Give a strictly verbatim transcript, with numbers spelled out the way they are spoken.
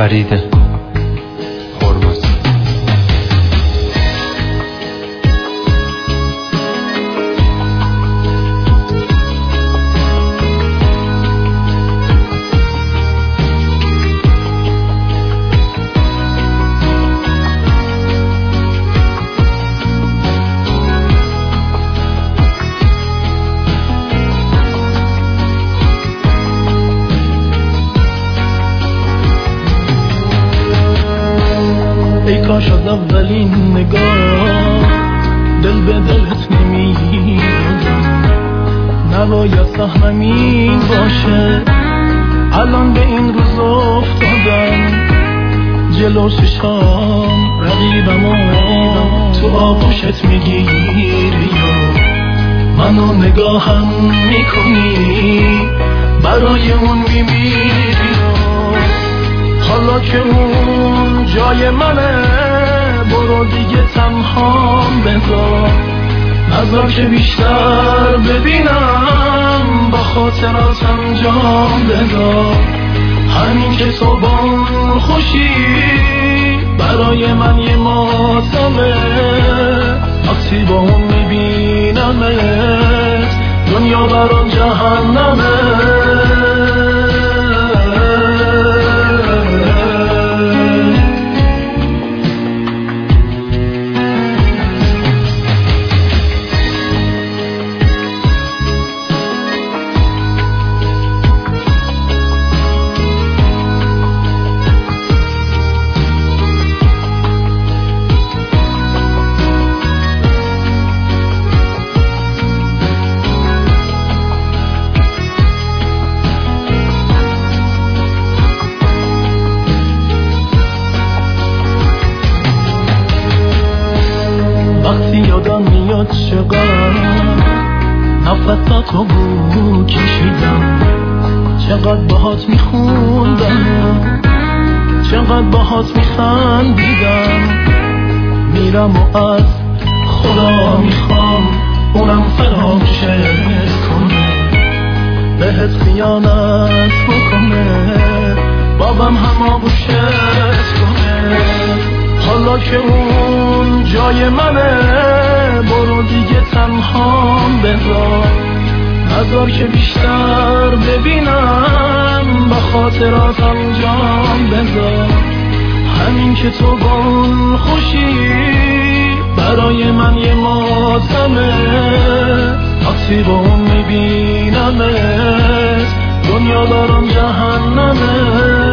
فرید هرمزی. ای کاش از اولین نگاه دل به دلت نمیدادم، نباید سهمین باشه الان به این روز افتادم. جلو چشام رقیبمو تو آغوشت میگیری و منو نگاهم میکنی، برای اون میمیری. حالا که اون جای منه برو دیگه تنهام بذار، نذار که بیشتر ببینم با خاطراتم جام بذار. همین که تو با اون خوشی برای من یه ماتمه، وقتی با اون میبینمت دنیا برام جهنمه. وقتی یادم میاد چقدر نفساتو بو کشیدم، چقدر باهات میخوندم، چقدر باهات میخندیدم. میرم و از خدا میخوام اونم فراموشت کنه، بهت خیانت بکنه، بابم هم آغوشت کنه. حالا که اون جای منه برو دیگه تنهام بذار، نذار که بیشتر ببینم با خاطراتم جام بذار. همین که تو با اون خوشی برای من یه ماتمه، وقتی با اون میبینمت دنیا برام جهنمه.